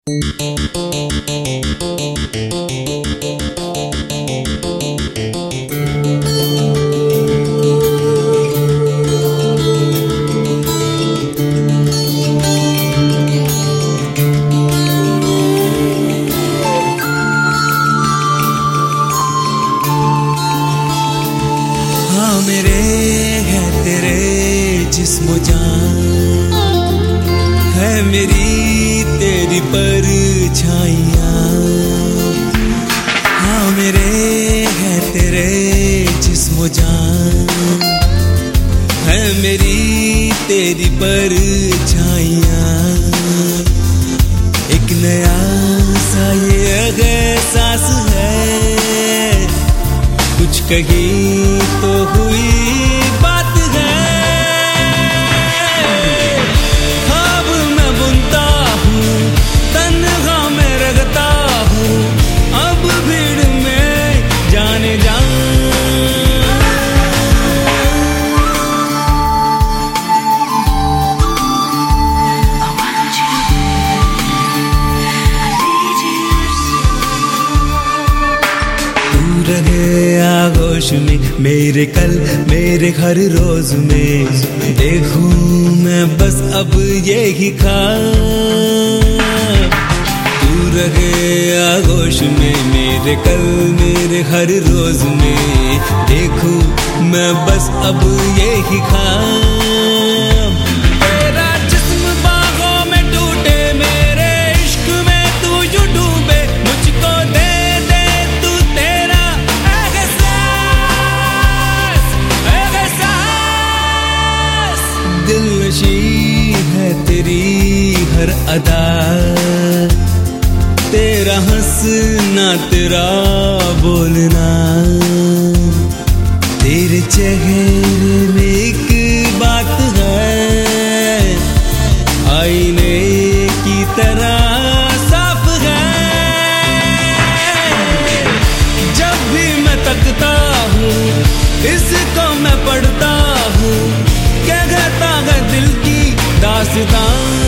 हाँ मेरे है तेरे जिस्म जान, है मेरी तेरी परछाइयाँ। हाँ मेरे है तेरे जिस्म जान, है मेरी तेरी परछाइयाँ। एक नया सा ये एहसास है, कुछ कहीं तो हुई बात है। ख्वाब मैं बुनता हूँ, तन्हा मैं रखता हूँ, अब भीड़ में जाने जा। तू रहे आगोश में, मेरे कल मेरे हर रोज में, देखूं मैं बस अब यही ख्वाब। तू रहे आगोश में, मेरे कल मेरे हर रोज में, देखूं मैं बस अब यही ख्वाब। तेरा जिस्म बाहों में टूटे, मेरे इश्क में तू यूं डूबे, मुझको दे दे तू तेरा दिलनशी है तेरी हर अदा, तेरा हंसना तेरा बोलना, तेरे चेहरे में एक बात है, आईने की तरह साफ है। जब भी मैं तकता हूँ, इसको मैं पढ़ता हूँ, क्या कहता है दिल की दास्तां।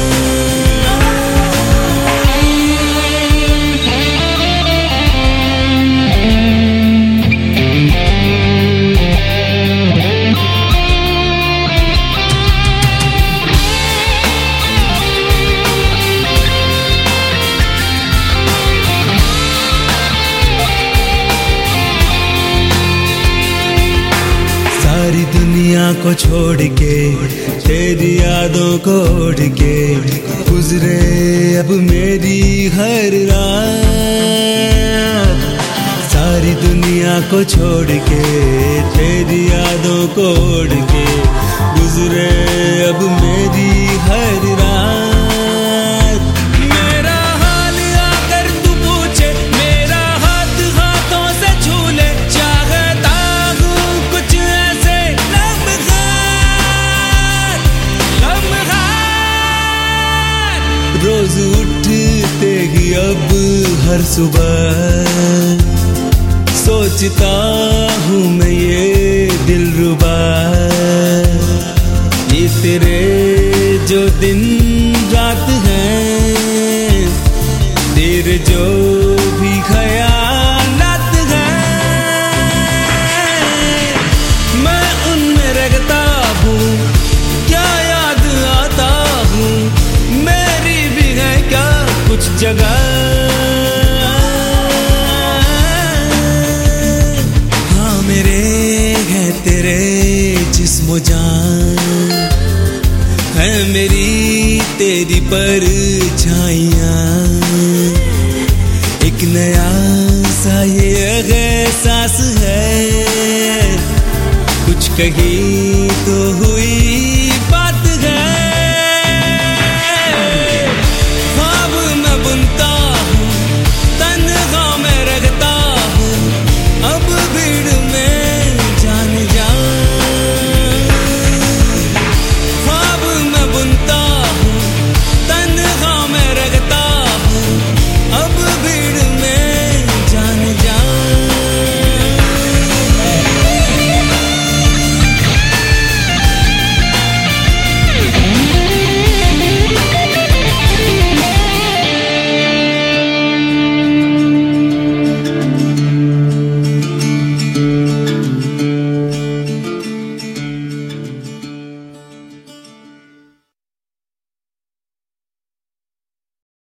सारी दुनिया को छोड़ के, तेरी यादों को ओढ़ के, गुजरे अब मेरी हर रात। सारी दुनिया को छोड़ के, तेरी यादों को ओढ़ के, गुजरे अब मेरी हर रात। मेरा हाल आकर तू पूछे, मेरा हाथ हाथों से छू ले, चाहता हूँ कुछ ऐसे रोज उठते ही अब हर सुबह, सोचता हूँ मैं ये दिलरुबा, ये तेरे जो दिन रात हैं, तेरे जो भी ख्यालात हैं, मैं उनमें रखता हूँ, क्या याद आता हूँ, मेरी भी है क्या कुछ जगह। हाँ मेरे है तेरे जिस्म जान, है मेरी तेरी परछाइयाँ। एक नया सा ये एहसास है, कुछ कहीं